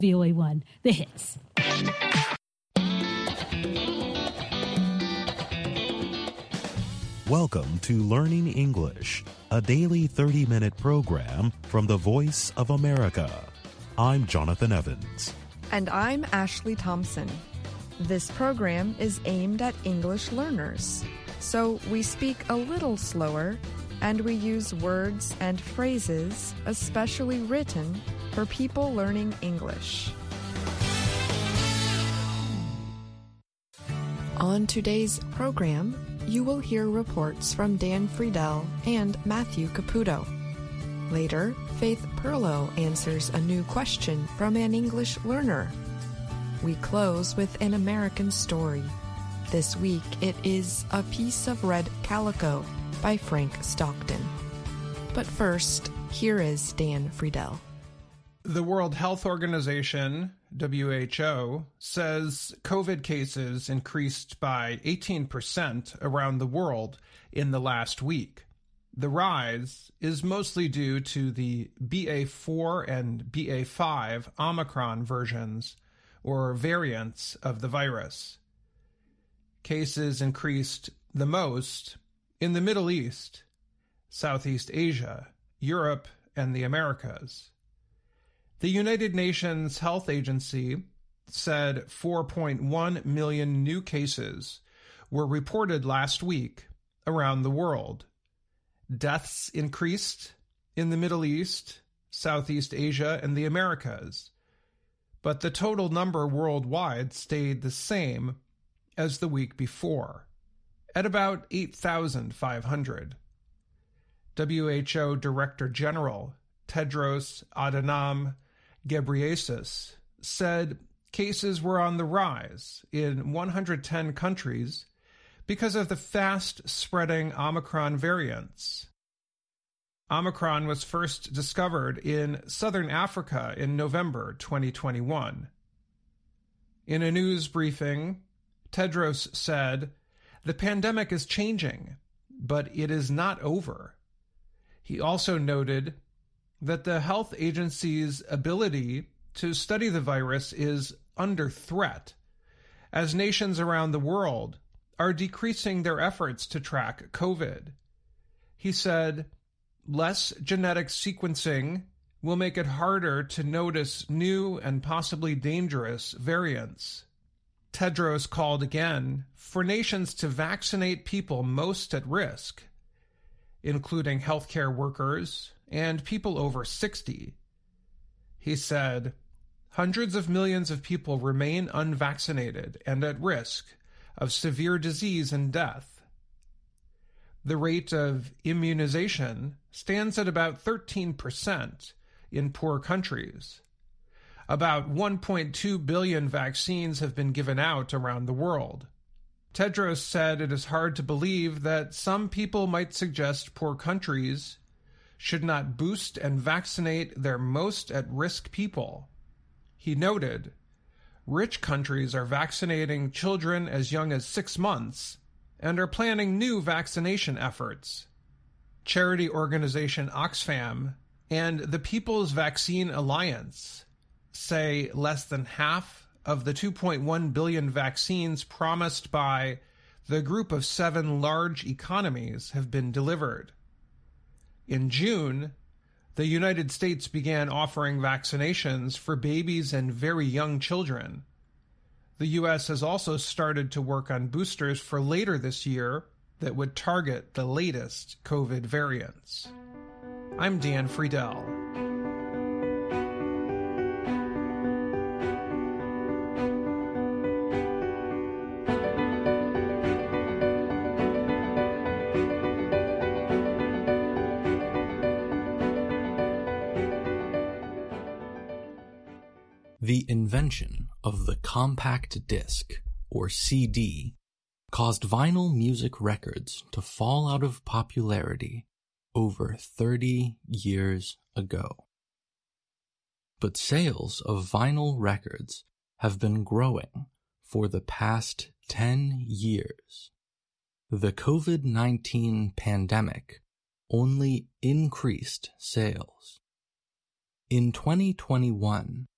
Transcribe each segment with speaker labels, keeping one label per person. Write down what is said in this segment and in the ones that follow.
Speaker 1: VOA1, The Hits.
Speaker 2: Welcome to Learning English, a daily 30-minute program from the Voice of America. I'm Jonathan Evans.
Speaker 3: And I'm Ashley Thompson. This program is aimed at English learners, so we speak a little slower and we use words and phrases especially written for people learning English. On today's program, you will hear reports from Dan Friedel and Matthew Caputo. Later, Faith Perlow answers a new question from an English learner. We close with an American story. This week, it is A Piece of Red Calico by Frank Stockton. But first, here is Dan Friedel.
Speaker 4: The World Health Organization, WHO, says COVID cases increased by 18% around the world in the last week. The rise is mostly due to the BA4 and BA5 Omicron versions, or variants of the virus. Cases increased the most in the Middle East, Southeast Asia, Europe, and the Americas. The United Nations Health Agency said 4.1 million new cases were reported last week around the world. Deaths increased in the Middle East, Southeast Asia, and the Americas, but the total number worldwide stayed the same as the week before, at about 8,500. WHO Director General Tedros Adhanom Ghebreyesus said cases were on the rise in 110 countries because of the fast-spreading Omicron variants. Omicron was first discovered in southern Africa in November 2021. In a news briefing, Tedros said, "The pandemic is changing, but it is not over." He also noted that the health agency's ability to study the virus is under threat, as nations around the world are decreasing their efforts to track COVID. He said, "Less genetic sequencing will make it harder to notice new and possibly dangerous variants." Tedros called again for nations to vaccinate people most at risk, including healthcare workers and people over 60. He said, "Hundreds of millions of people remain unvaccinated and at risk of severe disease and death." The rate of immunization stands at about 13% in poor countries. About 1.2 billion vaccines have been given out around the world. Tedros said it is hard to believe that some people might suggest poor countries should not boost and vaccinate their most at-risk people. He noted, rich countries are vaccinating children as young as 6 months and are planning new vaccination efforts. Charity organization Oxfam and the People's Vaccine Alliance say less than half of the 2.1 billion vaccines promised by the Group of 7 large economies have been delivered. In June, the United States began offering vaccinations for babies and very young children. The U.S. has also started to work on boosters for later this year that would target the latest COVID variants. I'm Dan Friedel.
Speaker 5: The invention of the compact disc, or CD, caused vinyl music records to fall out of popularity over 30 years ago. But sales of vinyl records have been growing for the past 10 years. The COVID-19 pandemic only increased sales. In 2021,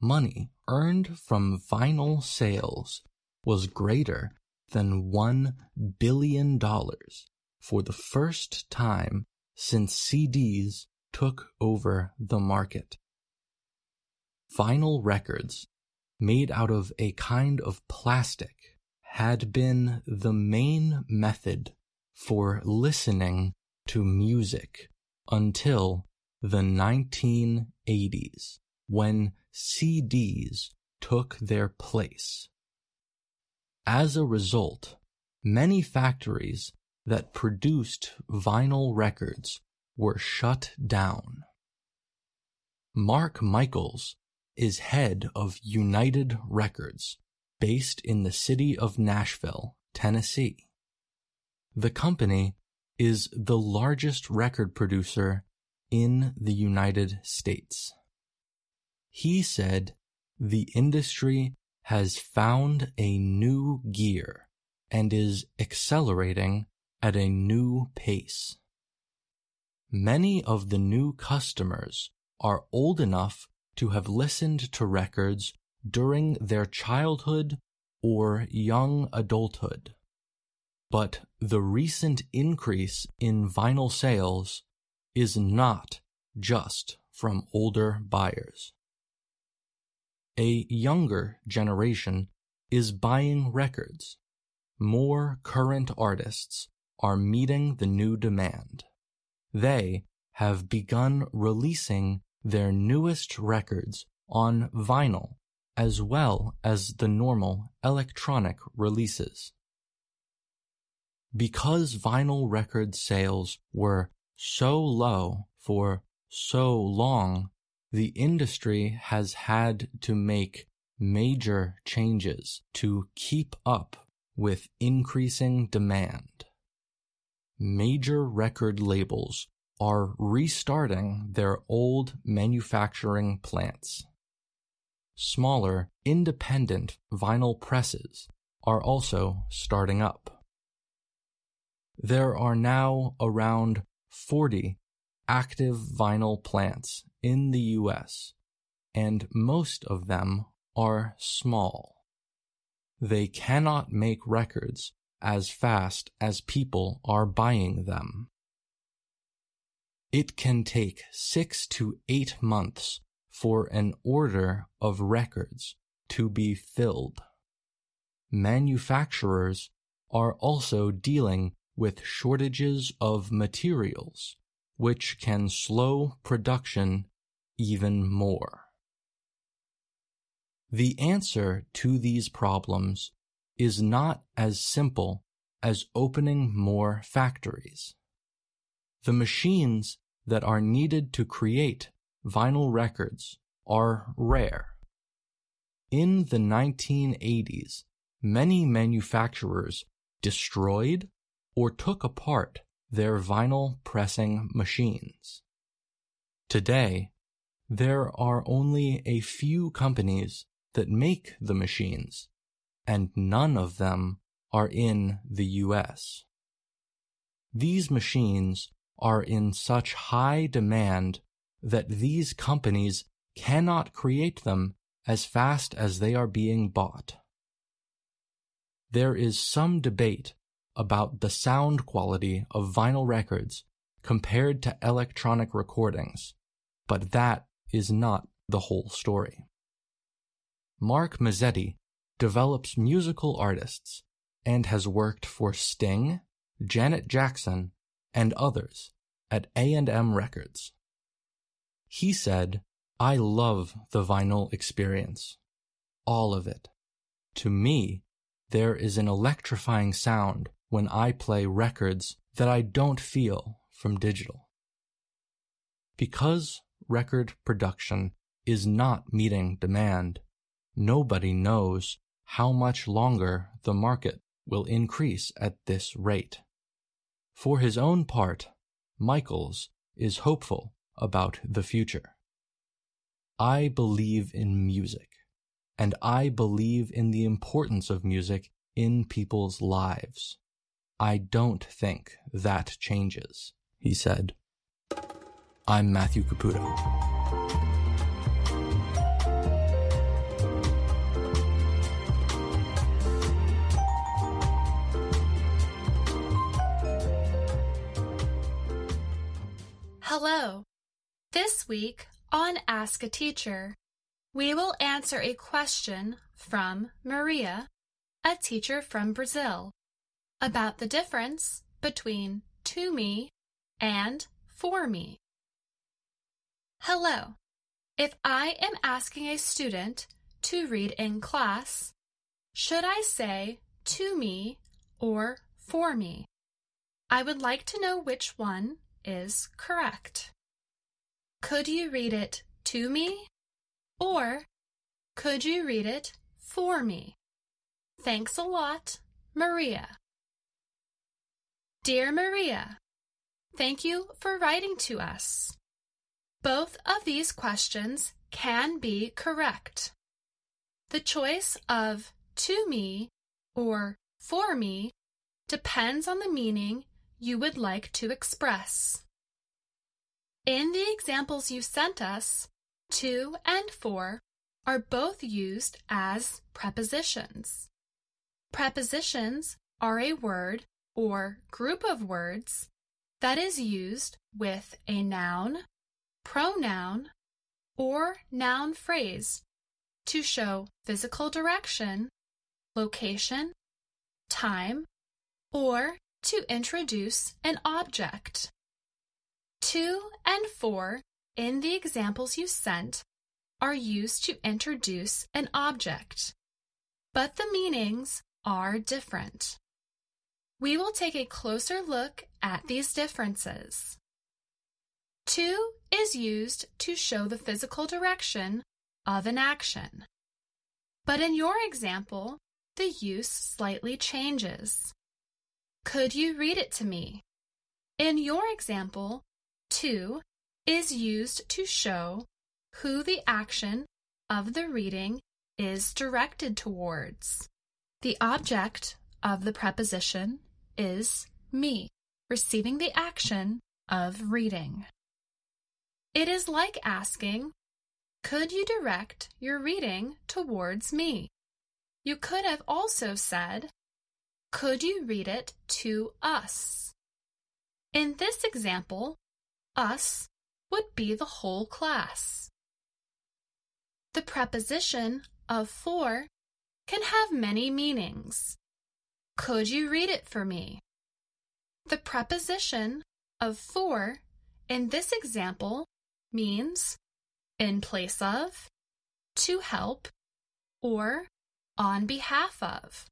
Speaker 5: money earned from vinyl sales was greater than $1 billion for the first time since CDs took over the market. Vinyl records, made out of a kind of plastic, had been the main method for listening to music until the 1980s, when CDs took their place. As a result, many factories that produced vinyl records were shut down. Mark Michaels is head of United Records, based in the city of Nashville, Tennessee. The company is the largest record producer in the United States. He said the industry has found a new gear and is accelerating at a new pace. Many of the new customers are old enough to have listened to records during their childhood or young adulthood. But the recent increase in vinyl sales is not just from older buyers. A younger generation is buying records. More current artists are meeting the new demand. They have begun releasing their newest records on vinyl as well as the normal electronic releases. Because vinyl record sales were so low for so long, the industry has had to make major changes to keep up with increasing demand. Major record labels are restarting their old manufacturing plants. Smaller, independent vinyl presses are also starting up. There are now around 40 active vinyl plants in the U.S., and most of them are small. They cannot make records as fast as people are buying them. It can take 6 to 8 months for an order of records to be filled. Manufacturers are also dealing with shortages of materials, which can slow production even more. The answer to these problems is not as simple as opening more factories. The machines that are needed to create vinyl records are rare. In the 1980s, many manufacturers destroyed or took apart their vinyl pressing machines. Today, there are only a few companies that make the machines, and none of them are in the U.S. These machines are in such high demand that these companies cannot create them as fast as they are being bought. There is some debate about the sound quality of vinyl records compared to electronic recordings, but that is not the whole story. Mark Mazzetti develops musical artists and has worked for Sting, Janet Jackson, and others at A&M Records. He said, "I love the vinyl experience. All of it. To me, there is an electrifying sound when I play records that I don't feel from digital." Because record production is not meeting demand, nobody knows how much longer the market will increase at this rate. For his own part, Michaels is hopeful about the future. "I believe in music, and I believe in the importance of music in people's lives. I don't think that changes," he said. I'm Matthew Caputo.
Speaker 1: Hello. This week on Ask a Teacher, we will answer a question from Maria, a teacher from Brazil, about the difference between to me and for me. Hello. If I am asking a student to read in class, should I say to me or for me? I would like to know which one is correct. Could you read it to me or could you read it for me? Thanks a lot, Maria. Dear Maria, thank you for writing to us. Both of these questions can be correct. The choice of to me or for me depends on the meaning you would like to express. In the examples you sent us, to and for are both used as prepositions. Prepositions are a word or group of words that is used with a noun, pronoun, or noun phrase to show physical direction, location, time, or to introduce an object. To and for in the examples you sent are used to introduce an object, but the meanings are different. We will take a closer look at these differences. To is used to show the physical direction of an action. But in your example, the use slightly changes. Could you read it to me? In your example, to is used to show who the action of the reading is directed towards. The object of the preposition is me, receiving the action of reading. It is like asking, could you direct your reading towards me? You could have also said, could you read it to us? In this example, us would be the whole class. The preposition of for can have many meanings. Could you read it for me? The preposition of for in this example means in place of, to help, or on behalf of.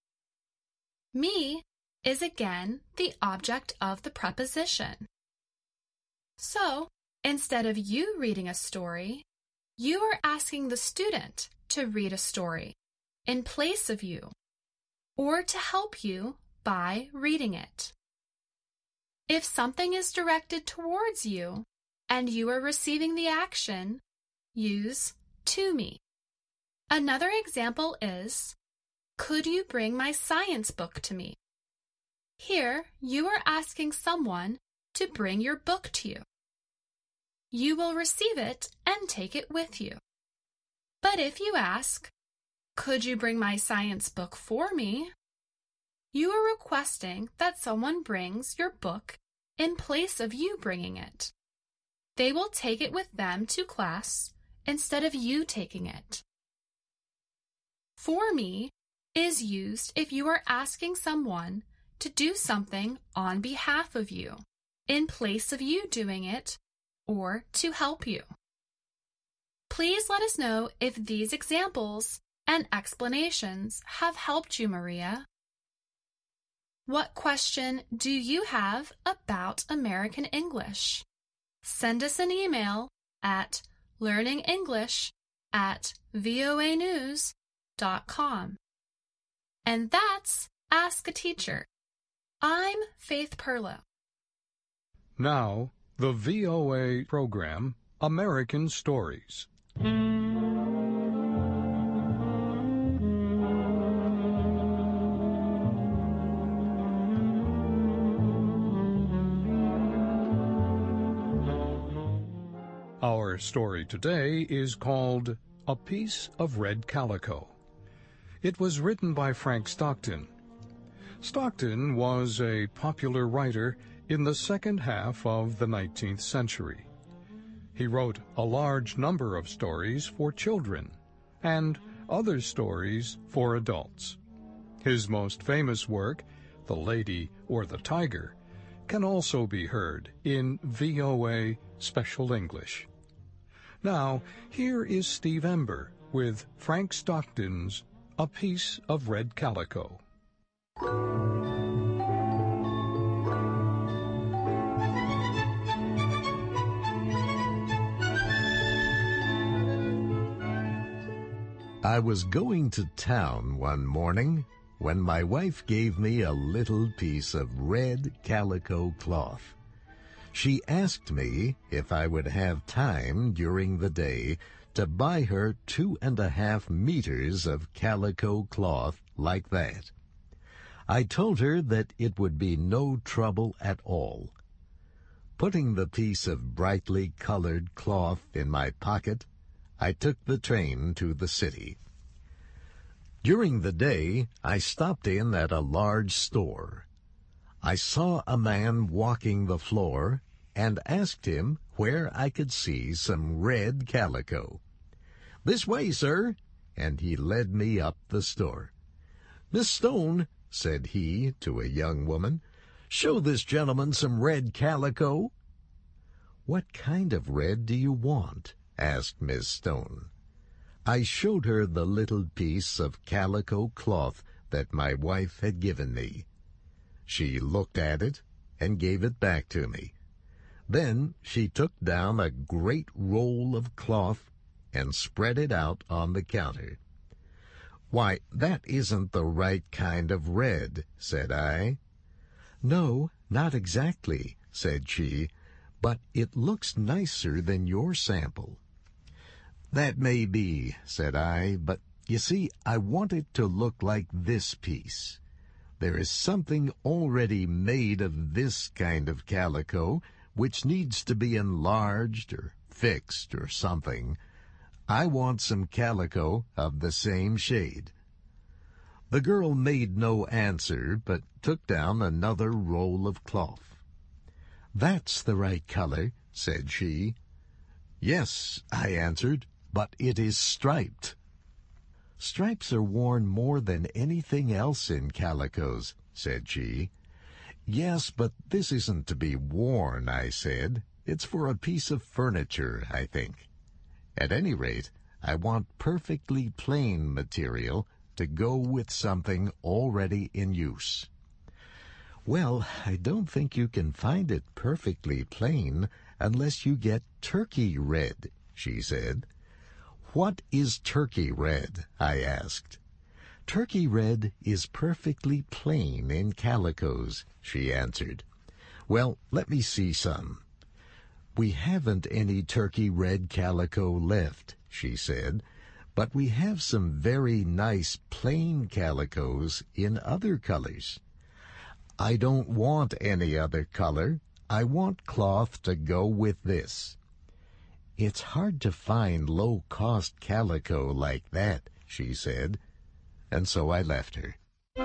Speaker 1: Me is again the object of the preposition. So, instead of you reading a story, you are asking the student to read a story in place of you, or to help you by reading it. If something is directed towards you and you are receiving the action, use to me. Another example is, could you bring my science book to me? Here, you are asking someone to bring your book to you. You will receive it and take it with you. But if you ask, could you bring my science book for me? You are requesting that someone brings your book in place of you bringing it. They will take it with them to class instead of you taking it. For me is used if you are asking someone to do something on behalf of you, in place of you doing it, or to help you. Please let us know if these examples and explanations have helped you, Maria. What question do you have about American English? Send us an email at learningenglish@voanews.com. And that's Ask a Teacher. I'm Faith Perlow.
Speaker 6: Now, the VOA program, American Stories. Our story today is called A Piece of Red Calico. It was written by Frank Stockton. Stockton was a popular writer in the second half of the 19th century. He wrote a large number of stories for children and other stories for adults. His most famous work, The Lady or the Tiger, can also be heard in VOA Special English. Now, here is Steve Ember with Frank Stockton's A Piece of Red Calico.
Speaker 7: I was going to town one morning when my wife gave me a little piece of red calico cloth. She asked me if I would have time during the day to buy her 2.5 meters of calico cloth like that. I told her that it would be no trouble at all. Putting the piece of brightly colored cloth in my pocket, I took the train to the city. During the day, I stopped in at a large store. I saw a man walking the floor and asked him where I could see some red calico. "This way, sir," and he led me up the store. "Miss Stone," said he to a young woman, "show this gentleman some red calico." "What kind of red do you want?" asked Miss Stone. I showed her the little piece of calico cloth that my wife had given me. She looked at it and gave it back to me. Then she took down a great roll of cloth and spread it out on the counter. "Why, that isn't the right kind of red," said I. "No, not exactly," said she, "but it looks nicer than your sample." "That may be," said I, "but you see, I want it to look like this piece. There is something already made of this kind of calico which needs to be enlarged or fixed or something. I want some calico of the same shade." The girl made no answer, but took down another roll of cloth. "That's the right color," said she. "Yes," I answered, "but it is striped." "Stripes are worn more than anything else in calicos," said she. "Yes, but this isn't to be worn," I said. "It's for a piece of furniture, I think. At any rate, I want perfectly plain material to go with something already in use." "Well, I don't think you can find it perfectly plain unless you get turkey red," she said. "What is turkey red?" I asked. "Turkey red is perfectly plain in calicos," she answered. "Well, let me see some." "We haven't any turkey red calico left," she said, "but we have some very nice plain calicos in other colors." "I don't want any other color. I want cloth to go with this." "It's hard to find low-cost calico like that," she said, and so I left her.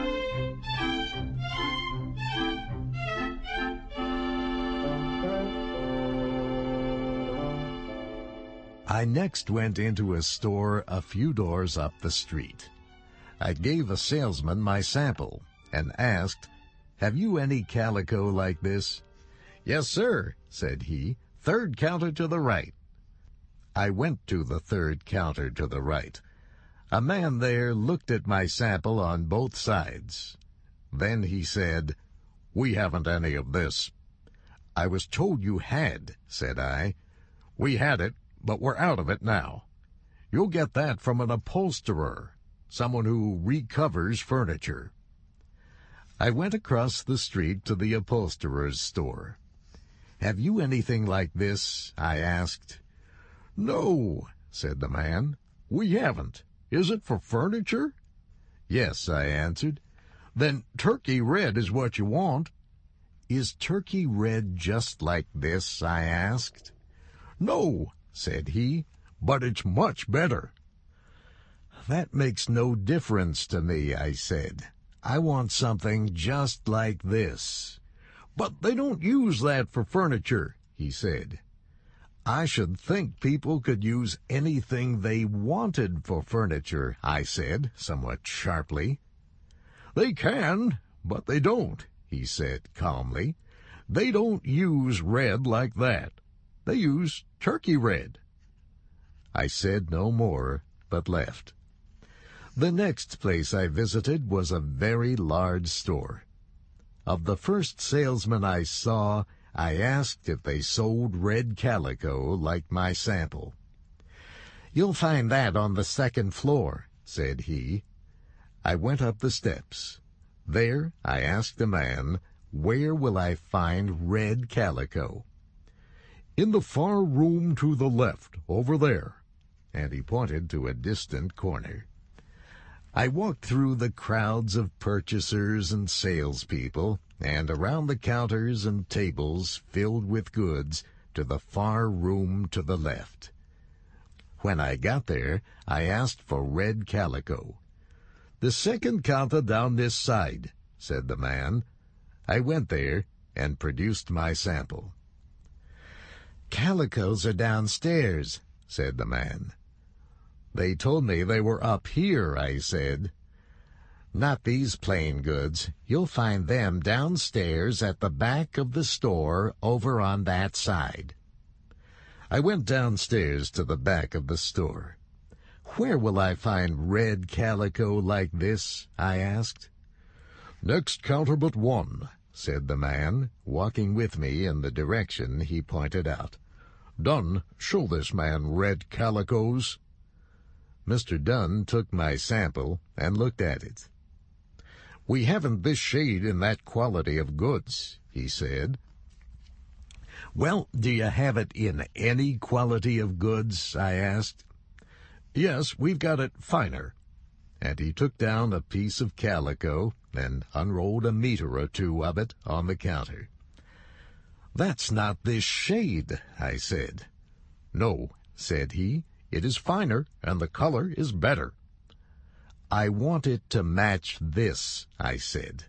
Speaker 7: I next went into a store a few doors up the street. I gave a salesman my sample and asked, "Have you any calico like this?" "Yes, sir," said he. "Third counter to the right." I went to the third counter to the right. A man there looked at my sample on both sides. Then he said, "We haven't any of this." "I was told you had," said I. "We had it, but we're out of it now. You'll get that from an upholsterer, someone who recovers furniture." I went across the street to the upholsterer's store. "Have you anything like this?" I asked. "No," said the man. "We haven't. Is it for furniture?" "Yes," I answered. "Then turkey red is what you want." "Is turkey red just like this?" I asked. "No," said he, "but it's much better." "That makes no difference to me," I said. "I want something just like this." "But they don't use that for furniture," he said. "I should think people could use anything they wanted for furniture," I said, somewhat sharply. "They can, but they don't," he said calmly. "They don't use red like that. They use turkey red." I said no more, but left. The next place I visited was a very large store. Of the first salesman I saw, I asked if they sold red calico like my sample. "You'll find that on the second floor," said he. I went up the steps. There I asked the man, "Where will I find red calico?" "In the far room to the left, over there," and he pointed to a distant corner. I walked through the crowds of purchasers and salespeople, and around the counters and tables filled with goods, to the far room to the left. When I got there, I asked for red calico. "The second counter down this side," said the man. I went there and produced my sample. "Calicos are downstairs," said the man. "They told me they were up here," I said. "Not these plain goods. You'll find them downstairs at the back of the store over on that side." I went downstairs to the back of the store. "Where will I find red calico like this?" I asked. "Next counter but one," said the man, walking with me in the direction he pointed out. "Dunn, show this man red calicos." Mr. Dunn took my sample and looked at it. "We haven't this shade in that quality of goods," he said. "Well, do you have it in any quality of goods?" I asked. "Yes, we've got it finer." And he took down a piece of calico and unrolled a meter or two of it on the counter. "That's not this shade," I said. "No," said he. "It is finer, and the color is better." "I want it to match this," I said.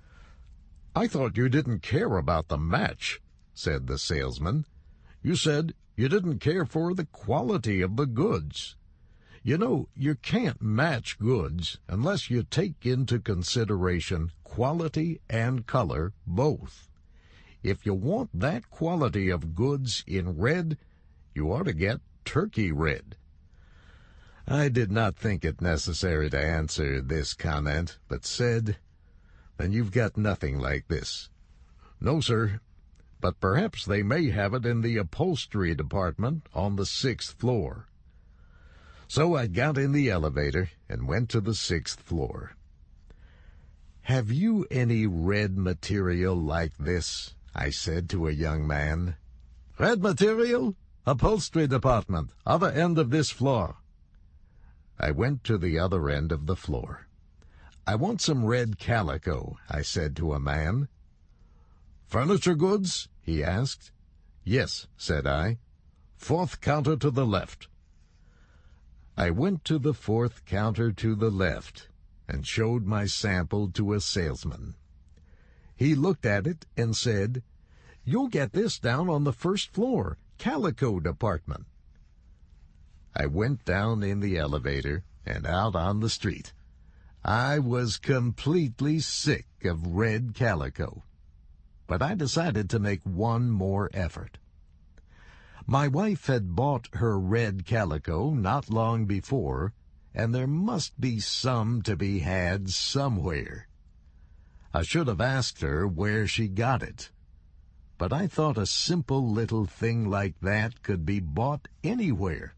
Speaker 7: "I thought you didn't care about the match," said the salesman. "You said you didn't care for the quality of the goods. You know, you can't match goods unless you take into consideration quality and color both. If you want that quality of goods in red, you ought to get turkey red." I did not think it necessary to answer this comment, but said, "Then you've got nothing like this." "No, sir, but perhaps they may have it in the upholstery department on the 6th floor. So I got in the elevator and went to the 6th floor. "Have you any red material like this?" I said to a young man. "Red material? Upholstery department, other end of this floor." I went to the other end of the floor. "I want some red calico," I said to a man. "Furniture goods?" he asked. "Yes," said I. "Fourth counter to the left." I went to the fourth counter to the left and showed my sample to a salesman. He looked at it and said, "You'll get this down on the 1st floor, calico department." I went down in the elevator and out on the street. I was completely sick of red calico, but I decided to make one more effort. My wife had bought her red calico not long before, and there must be some to be had somewhere. I should have asked her where she got it, but I thought a simple little thing like that could be bought anywhere.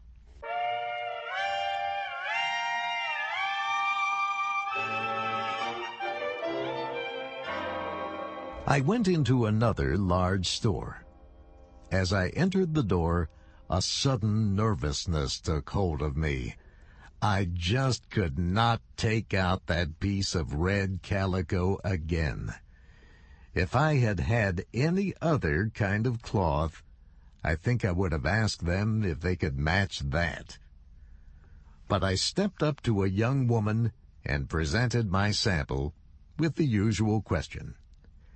Speaker 7: I went into another large store. As I entered the door, a sudden nervousness took hold of me. I just could not take out that piece of red calico again. If I had had any other kind of cloth, I think I would have asked them if they could match that. But I stepped up to a young woman and presented my sample with the usual question.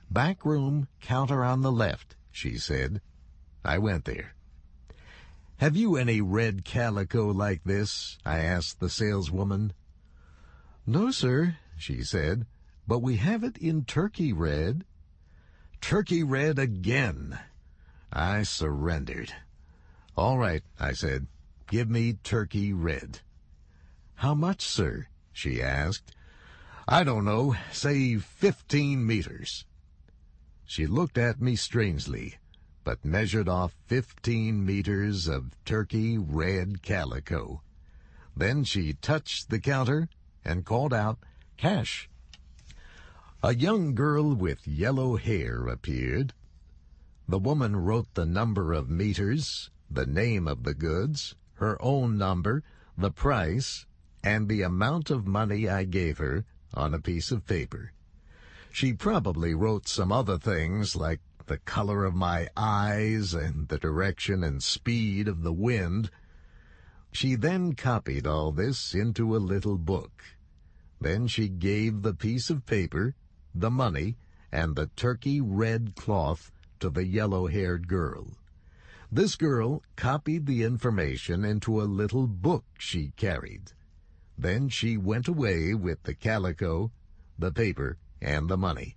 Speaker 7: "Back room, counter on the left," she said. I went there. "Have you any red calico like this?" I asked the saleswoman. "No, sir," she said, "but we have it in turkey red." Turkey red again! I surrendered. "All right," I said. "Give me turkey red." "How much, sir?" she asked. "I don't know, say 15 meters. She looked at me strangely, but measured off 15 meters of turkey red calico. Then she touched the counter and called out, "Cash." A young girl with yellow hair appeared. The woman wrote the number of meters, the name of the goods, her own number, the price, and the amount of money I gave her on a piece of paper. She probably wrote some other things like the color of my eyes and the direction and speed of the wind. She then copied all this into a little book. Then she gave the piece of paper, the money, and the turkey red cloth to the yellow-haired girl. This girl copied the information into a little book she carried. Then she went away with the calico, the paper, and the money.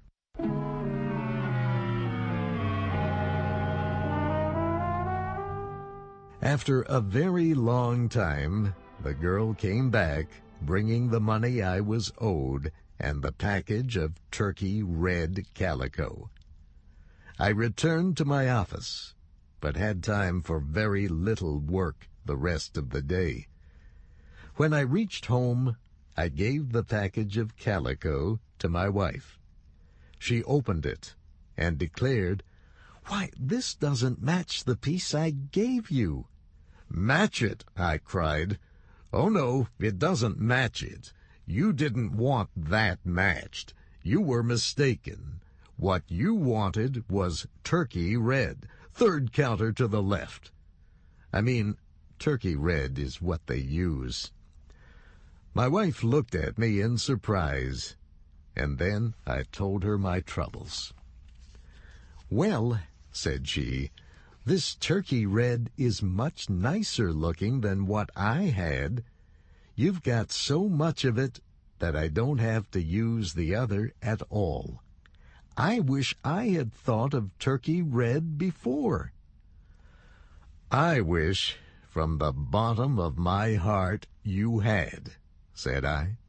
Speaker 7: After a very long time, the girl came back, bringing the money I was owed and the package of turkey red calico. I returned to my office, but had time for very little work the rest of the day. When I reached home, I gave the package of calico to my wife. She opened it and declared, "Why, this doesn't match the piece I gave you." "Match it?" I cried. "Oh, no, it doesn't match it. You didn't want that matched. You were mistaken. What you wanted was turkey red, third counter to the left. I mean, turkey red is what they use." My wife looked at me in surprise, and then I told her my troubles. "Well," said she, "this turkey red is much nicer looking than what I had. You've got so much of it that I don't have to use the other at all. I wish I had thought of turkey red before." "I wish from the bottom of my heart you had," said I.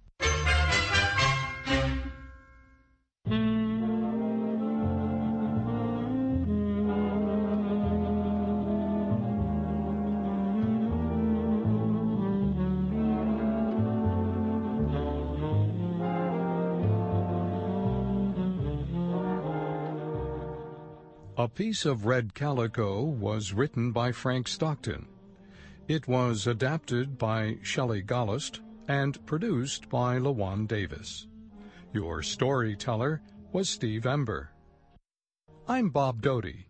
Speaker 6: A Piece of Red Calico was written by Frank Stockton. It was adapted by Shelley Gollust and produced by LaJuan Davis. Your storyteller was Steve Ember. I'm Bob Doty.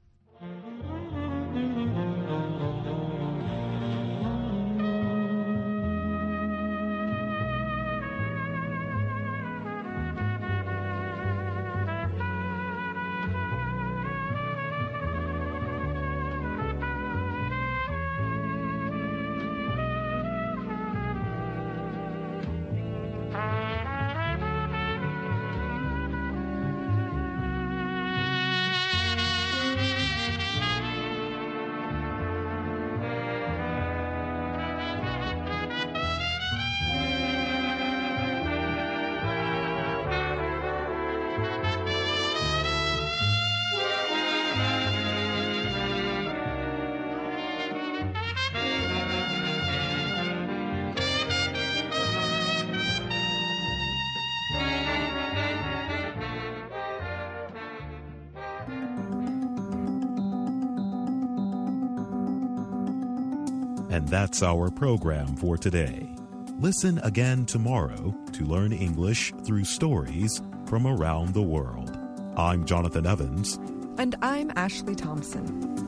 Speaker 2: And that's our program for today. Listen again tomorrow to learn English through stories from around the world. I'm Jonathan Evans.
Speaker 3: And I'm Ashley Thompson.